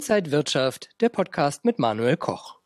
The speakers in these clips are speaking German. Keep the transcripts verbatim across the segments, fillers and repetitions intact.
Inside Wirtschaft, der Podcast mit Manuel Koch.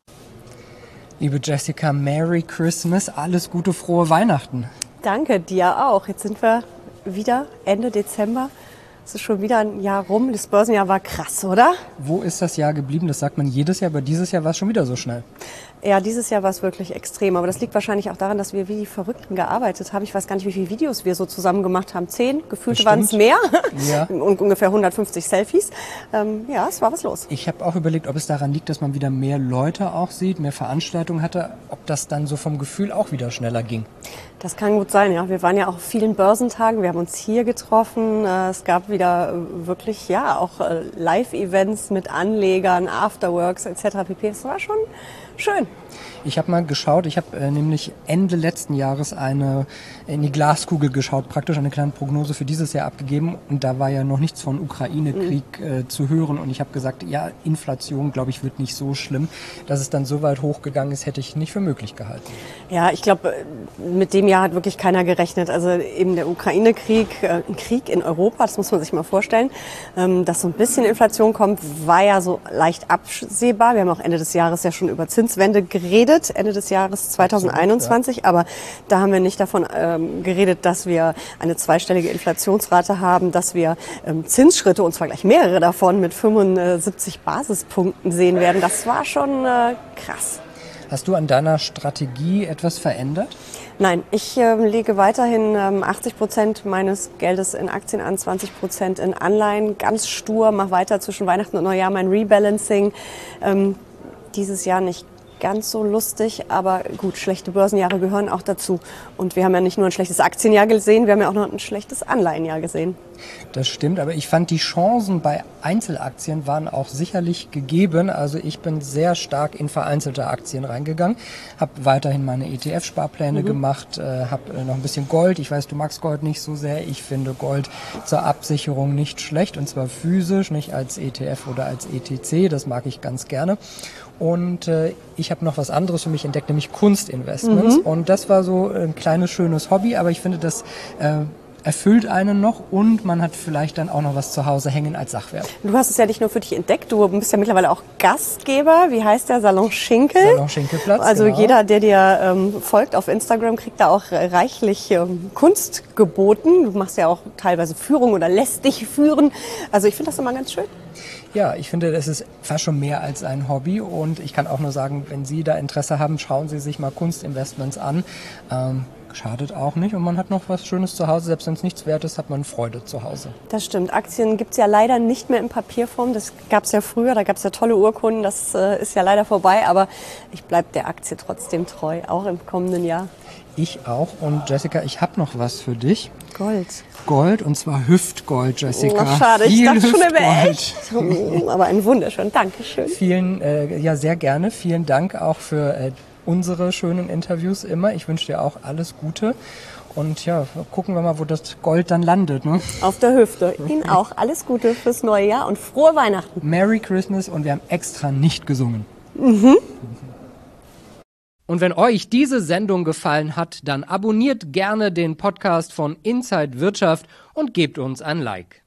Liebe Jessica, Merry Christmas, alles Gute, frohe Weihnachten. Danke, dir auch. Jetzt sind wir wieder Ende Dezember. Es ist schon wieder ein Jahr rum. Das Börsenjahr war krass, oder? Wo ist das Jahr geblieben? Das sagt man jedes Jahr, aber dieses Jahr war es schon wieder so schnell. Ja, dieses Jahr war es wirklich extrem. Aber das liegt wahrscheinlich auch daran, dass wir wie die Verrückten gearbeitet haben. Ich weiß gar nicht, wie viele Videos wir so zusammen gemacht haben. Zehn, gefühlt waren es mehr. Ja. Und ungefähr hundertfünfzig Selfies. Ähm, ja, es war was los. Ich habe auch überlegt, ob es daran liegt, dass man wieder mehr Leute auch sieht, mehr Veranstaltungen hatte, ob das dann so vom Gefühl auch wieder schneller ging. Das kann gut sein, ja. Wir waren ja auch auf vielen Börsentagen. Wir haben uns hier getroffen. Es gab wieder wirklich, ja, auch Live-Events mit Anlegern, Afterworks et cetera pp. Es war schon schön. Ich habe mal geschaut, ich habe äh, nämlich Ende letzten Jahres eine in die Glaskugel geschaut, praktisch eine kleine Prognose für dieses Jahr abgegeben und da war ja noch nichts von Ukraine-Krieg äh, zu hören und ich habe gesagt, ja, Inflation, glaube ich, wird nicht so schlimm. Dass es dann so weit hochgegangen ist, hätte ich nicht für möglich gehalten. Ja, ich glaube, mit dem Jahr hat wirklich keiner gerechnet. Also eben der Ukraine-Krieg, äh, ein Krieg in Europa, das muss man sich mal vorstellen. Ähm, dass so ein bisschen Inflation kommt, war ja so leicht absehbar. Wir haben auch Ende des Jahres ja schon über Zinswende geredet. Ende des Jahres zweitausendeinundzwanzig, Absolut, ja. Aber da haben wir nicht davon ähm, geredet, dass wir eine zweistellige Inflationsrate haben, dass wir ähm, Zinsschritte, und zwar gleich mehrere davon, mit fünfundsiebzig Basispunkten sehen werden. Das war schon äh, krass. Hast du an deiner Strategie etwas verändert? Nein, ich äh, lege weiterhin ähm, achtzig Prozent meines Geldes in Aktien an, zwanzig Prozent in Anleihen, ganz stur, mache weiter zwischen Weihnachten und Neujahr mein Rebalancing. Ähm, dieses Jahr nicht ganz so lustig, aber gut, schlechte Börsenjahre gehören auch dazu. Und wir haben ja nicht nur ein schlechtes Aktienjahr gesehen, wir haben ja auch noch ein schlechtes Anleihenjahr gesehen. Das stimmt, aber ich fand, die Chancen bei Einzelaktien waren auch sicherlich gegeben. Also ich bin sehr stark in vereinzelte Aktien reingegangen, habe weiterhin meine E T F-Sparpläne mhm. gemacht, äh, habe äh, noch ein bisschen Gold. Ich weiß, du magst Gold nicht so sehr. Ich finde Gold zur Absicherung nicht schlecht, und zwar physisch, nicht als E T F oder als E T C. Das mag ich ganz gerne. Und äh, ich habe noch was anderes für mich entdeckt, nämlich Kunstinvestments. Mhm. Und das war so ein kleines, schönes Hobby, aber ich finde, das äh, erfüllt einen noch und man hat vielleicht dann auch noch was zu Hause hängen als Sachwert. Du hast es ja nicht nur für dich entdeckt, du bist ja mittlerweile auch Gastgeber. Wie heißt der? Salon Schinkel? Salon Schinkelplatz, Also genau. Jeder, der dir ähm, folgt auf Instagram, kriegt da auch reichlich ähm, Kunst geboten. Du machst ja auch teilweise Führung oder lässt dich führen. Also ich finde das immer ganz schön. Ja, ich finde, das ist fast schon mehr als ein Hobby und ich kann auch nur sagen, wenn Sie da Interesse haben, schauen Sie sich mal Kunstinvestments an. Ähm, schadet auch nicht und man hat noch was Schönes zu Hause. Selbst wenn es nichts wert ist, hat man Freude zu Hause. Das stimmt. Aktien gibt es ja leider nicht mehr in Papierform. Das gab es ja früher, da gab es ja tolle Urkunden. Das äh, ist ja leider vorbei, aber ich bleibe der Aktie trotzdem treu, auch im kommenden Jahr. Ich auch. Und Jessica, ich habe noch was für dich. Gold. Gold, und zwar Hüftgold, Jessica. Oh, schade, Viel ich dachte Hüftgold. schon, er wäre echt. Oh, aber ein wunderschön, Dankeschön. Vielen, äh, ja, sehr gerne. Vielen Dank auch für äh, unsere schönen Interviews immer. Ich wünsche dir auch alles Gute. Und ja, gucken wir mal, wo das Gold dann landet. Ne? Auf der Hüfte. Ihnen auch alles Gute fürs neue Jahr und frohe Weihnachten. Merry Christmas, und wir haben extra nicht gesungen. Mhm. Und wenn euch diese Sendung gefallen hat, dann abonniert gerne den Podcast von Inside Wirtschaft und gebt uns ein Like.